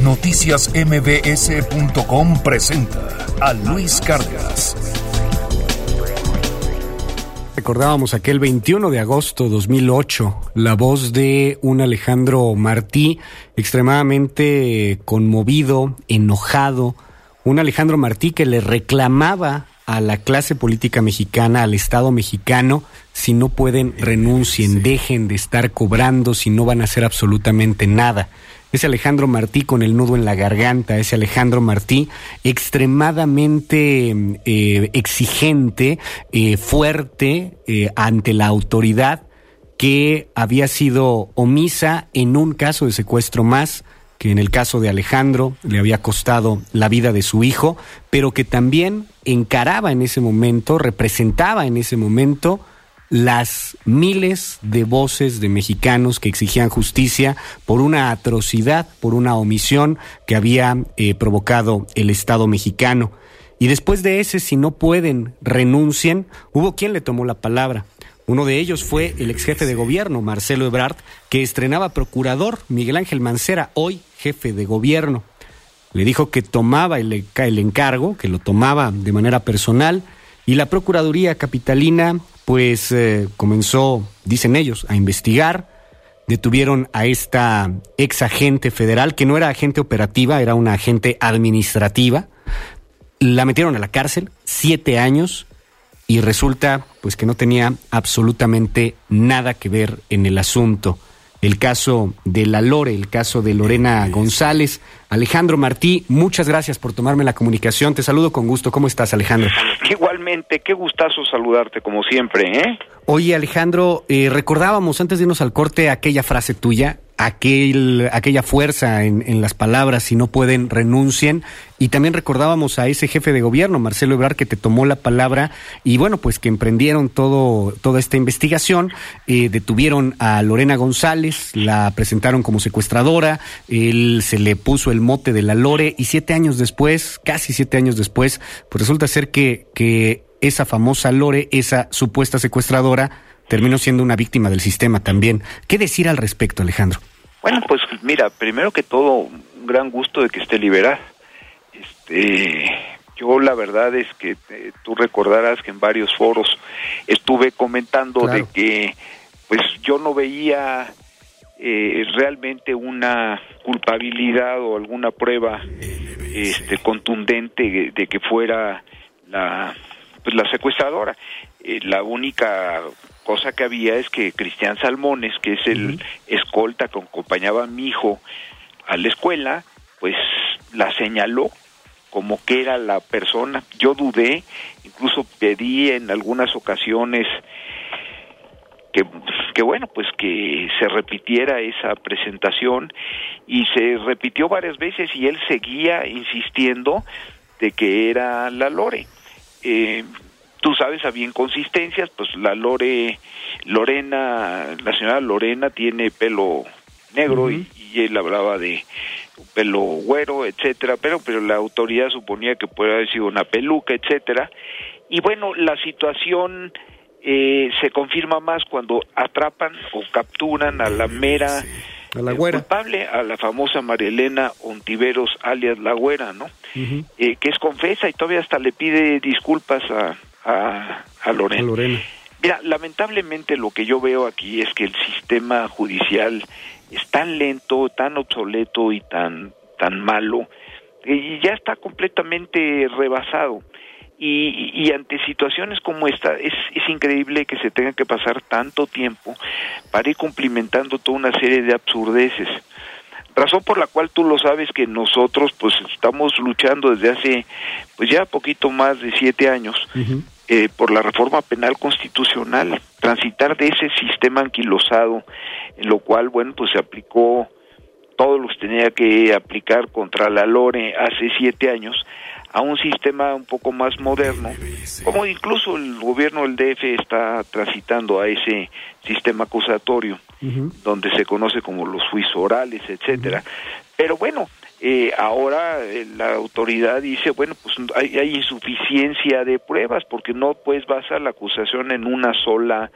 Noticiasmbs.com presenta a Luis Cárdenas. Recordábamos aquel 21 de agosto 2008, la voz de un Alejandro Martí extremadamente conmovido, enojado, un Alejandro Martí que le reclamaba a la clase política mexicana, al Estado mexicano: si no pueden, renuncien, dejen de estar cobrando, si no van a hacer absolutamente nada. Ese Alejandro Martí con el nudo en la garganta, ese Alejandro Martí extremadamente exigente, fuerte ante la autoridad, que había sido omisa en un caso de secuestro más, que en el caso de Alejandro le había costado la vida de su hijo, pero que también encaraba en ese momento, representaba en ese momento las miles de voces de mexicanos que exigían justicia por una atrocidad, por una omisión que había provocado el Estado mexicano. Y después de ese "si no pueden, renuncien", hubo quien le tomó la palabra. Uno de ellos fue el ex jefe de gobierno, Marcelo Ebrard, que estrenaba procurador, Miguel Ángel Mancera, hoy jefe de gobierno. Le dijo que tomaba el encargo, que lo tomaba de manera personal, y la Procuraduría Capitalina pues comenzó, dicen ellos, a investigar. Detuvieron a esta ex agente federal, que no era agente operativa, era una agente administrativa. La metieron a la cárcel, 7 años, y resulta pues que no tenía absolutamente nada que ver en el asunto. El caso de la Lore, el caso de Lorena González. Alejandro Martí, muchas gracias por tomarme la comunicación. Te saludo con gusto. ¿Cómo estás, Alejandro? Igualmente, qué gustazo saludarte como siempre, ¿eh? Oye, Alejandro, recordábamos antes de irnos al corte aquella frase tuya, aquella fuerza en las palabras: si no pueden, renuncien. Y también recordábamos a ese jefe de gobierno, Marcelo Ebrard, que te tomó la palabra, y bueno, pues que emprendieron toda esta investigación. Detuvieron a Lorena González, la presentaron como secuestradora, se le puso el mote de la Lore, y 7 años después, casi 7 años después, pues resulta ser que esa famosa Lore, esa supuesta secuestradora, terminó siendo una víctima del sistema también. ¿Qué decir al respecto, Alejandro? Bueno, pues mira, primero que todo, un gran gusto de que esté liberada. Yo la verdad es que tú recordarás que en varios foros estuve comentando, claro, de que pues yo no veía realmente una culpabilidad o alguna prueba contundente de que fuera la secuestradora. La única cosa que había es que Cristian Salmones, que es el escolta que acompañaba a mi hijo a la escuela, pues la señaló como que era la persona. Yo dudé, incluso pedí en algunas ocasiones que bueno, pues que se repitiera esa presentación, y se repitió varias veces y él seguía insistiendo de que era la Lore. Tú sabes, había inconsistencias, pues la señora Lorena tiene pelo negro, y él hablaba de pelo güero, etcétera, pero la autoridad suponía que puede haber sido una peluca, etcétera. Y bueno, la situación se confirma más cuando atrapan o capturan a la mera a la güera, culpable, a la famosa María Elena Ontiveros, alias la Güera, ¿no? Que es confesa y todavía hasta le pide disculpas a Lorena. Mira, lamentablemente lo que yo veo aquí es que el sistema judicial es tan lento, tan obsoleto y tan malo, y ya está completamente rebasado. Y ante situaciones como esta, es increíble que se tenga que pasar tanto tiempo para ir cumplimentando toda una serie de absurdeces. Razón por la cual tú lo sabes que nosotros pues estamos luchando desde hace pues ya poquito más de 7 años por la reforma penal constitucional, transitar de ese sistema anquilosado en lo cual, bueno, pues se aplicó todo lo que tenía que aplicar contra la Lore hace 7 años, a un sistema un poco más moderno, como incluso el gobierno del DF está transitando a ese sistema acusatorio, donde se conoce como los juicios orales, etcétera. Pero bueno, ahora la autoridad dice, bueno, pues hay insuficiencia de pruebas, porque no puedes basar la acusación en una sola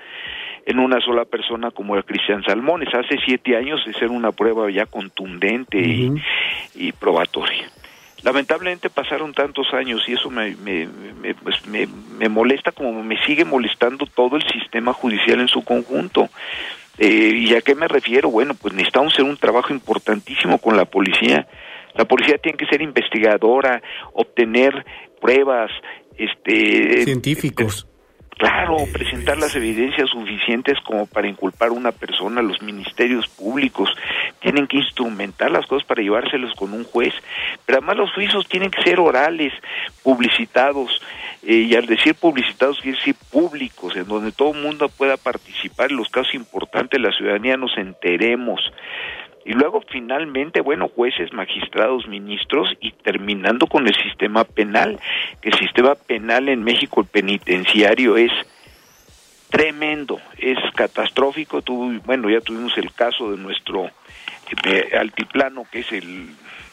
persona como el Cristian Salmones. Hace 7 años de ser una prueba ya contundente y probatoria. Lamentablemente pasaron tantos años y eso me molesta, como me sigue molestando todo el sistema judicial en su conjunto. ¿Y a qué me refiero? Bueno, pues necesitamos hacer un trabajo importantísimo con la policía. La policía tiene que ser investigadora, obtener pruebas, científicos. Claro, presentar las evidencias suficientes como para inculpar a una persona. Los ministerios públicos tienen que instrumentar las cosas para llevárselos con un juez, pero además los juicios tienen que ser orales, publicitados, y al decir publicitados quiere decir públicos, en donde todo el mundo pueda participar en los casos importantes, la ciudadanía nos enteremos. Y luego finalmente, bueno, jueces, magistrados, ministros, y terminando con el sistema penal, que el sistema penal en México, el penitenciario, es tremendo, es catastrófico. Ya tuvimos el caso de nuestro altiplano, que es el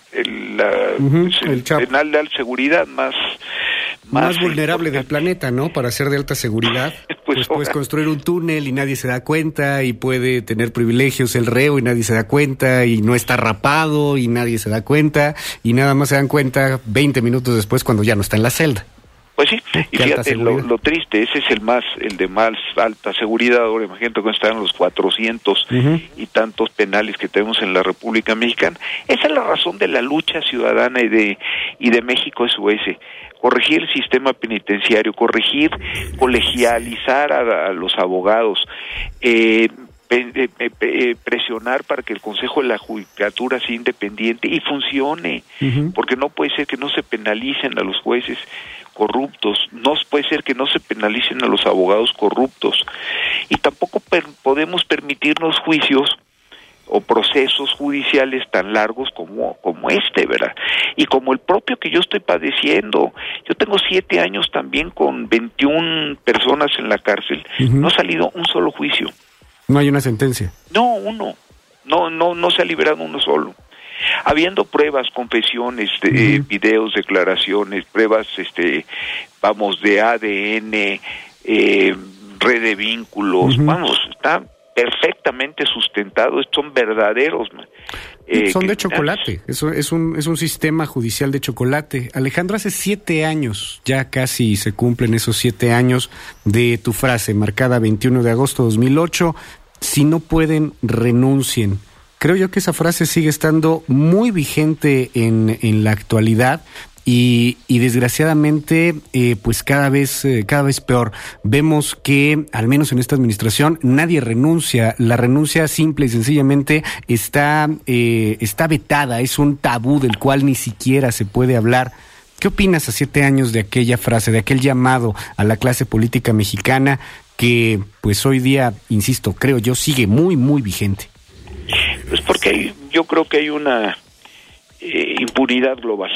penal de alta seguridad más vulnerable del planeta, ¿no? Para ser de alta seguridad, pues puedes construir un túnel y nadie se da cuenta, y puede tener privilegios el reo y nadie se da cuenta, y no está rapado y nadie se da cuenta, y nada más se dan cuenta 20 minutos después cuando ya no está en la celda. Pues sí, y fíjate lo triste, ese es el de más alta seguridad. Ahora imagínate que están los 400 y tantos penales que tenemos en la República Mexicana. Esa es la razón de la lucha ciudadana y de México ese, corregir el sistema penitenciario, colegializar a los abogados, presionar para que el Consejo de la Judicatura sea independiente y funcione, porque no puede ser que no se penalicen a los jueces corruptos, no puede ser que no se penalicen a los abogados corruptos, y tampoco podemos permitirnos juicios o procesos judiciales tan largos como ¿verdad? Y como el propio que yo estoy padeciendo. Yo tengo 7 años también con 21 personas en la cárcel, no ha salido un solo juicio. No hay una sentencia. No, uno. No se ha liberado uno solo. Habiendo pruebas, confesiones, videos, declaraciones, pruebas, de ADN, red de vínculos, está perfectamente sustentado, son verdaderos. Son de chocolate, eso es un sistema judicial de chocolate. Alejandro, hace 7 años, ya casi se cumplen esos 7 años de tu frase marcada 21 de agosto de 2008, si no pueden, renuncien. Creo yo que esa frase sigue estando muy vigente en la actualidad y desgraciadamente pues cada vez peor. Vemos que al menos en esta administración nadie renuncia. La renuncia simple y sencillamente está vetada, es un tabú del cual ni siquiera se puede hablar. ¿Qué opinas a 7 años de aquella frase, de aquel llamado a la clase política mexicana que pues hoy día, insisto, creo yo, sigue muy, muy vigente? Pues porque yo creo que hay una impunidad global.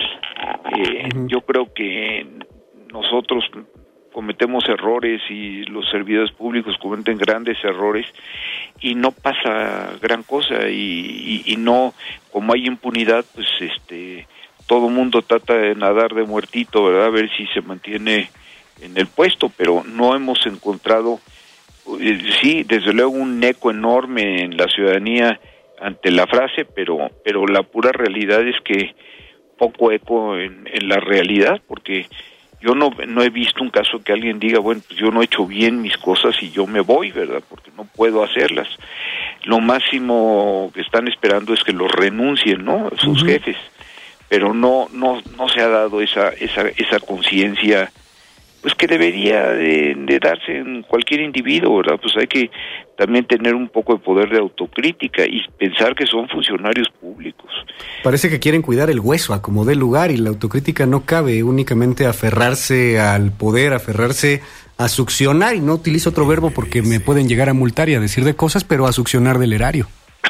Yo creo que nosotros cometemos errores y los servidores públicos cometen grandes errores y no pasa gran cosa y no, como hay impunidad, pues todo mundo trata de nadar de muertito, ¿verdad? A ver si se mantiene en el puesto, pero no hemos encontrado, sí, desde luego un eco enorme en la ciudadanía ante la frase, pero la pura realidad es que poco eco en la realidad, porque yo no he visto un caso que alguien diga, bueno, pues yo no he hecho bien mis cosas y yo me voy, ¿verdad? Porque no puedo hacerlas. Lo máximo que están esperando es que los renuncien, ¿no? Sus jefes, pero no se ha dado esa conciencia, pues que debería de darse en cualquier individuo, ¿verdad? Pues hay que también tener un poco de poder de autocrítica y pensar que son funcionarios públicos. Parece que quieren cuidar el hueso a como dé lugar, y la autocrítica no cabe únicamente aferrarse al poder, aferrarse a succionar, y no utilizo otro verbo porque me pueden llegar a multar y a decir de cosas, pero a succionar del erario.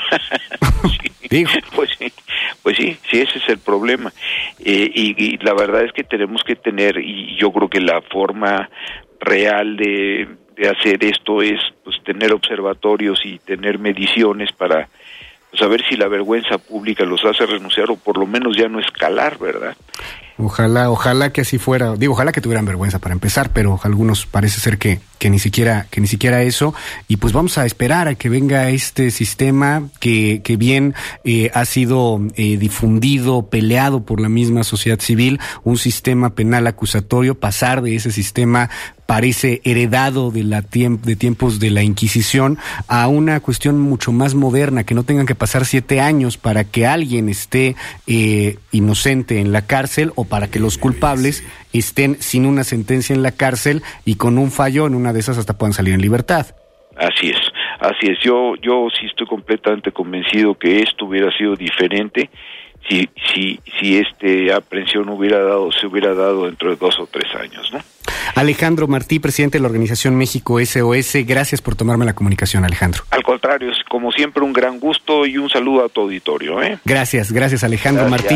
Sí, digo. Pues sí, ese es el problema. Y la verdad es que tenemos que tener, y yo creo que la forma real de hacer esto es pues tener observatorios y tener mediciones para saber si la vergüenza pública los hace renunciar o por lo menos ya no escalar, ¿verdad? Ojalá que así fuera. Digo, ojalá que tuvieran vergüenza para empezar, pero algunos parece ser que ni siquiera eso. Y pues vamos a esperar a que venga este sistema que bien ha sido difundido, peleado por la misma sociedad civil, un sistema penal acusatorio. Pasar de ese sistema parece heredado de tiempos de la Inquisición a una cuestión mucho más moderna, que no tengan que pasar 7 años para que alguien esté inocente en la cárcel, o para que los culpables estén sin una sentencia en la cárcel y con un fallo en una de esas hasta puedan salir en libertad. Así es. Yo sí estoy completamente convencido que esto hubiera sido diferente si esta aprehensión se hubiera dado dentro de 2 o 3 años, ¿no? Alejandro Martí, presidente de la organización México SOS, gracias por tomarme la comunicación, Alejandro. Al contrario, es como siempre un gran gusto y un saludo a tu auditorio, ¿eh? Gracias Alejandro Martí.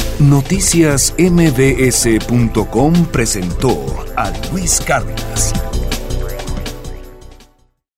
Noticias MBS.com presentó a Luis Cárdenas.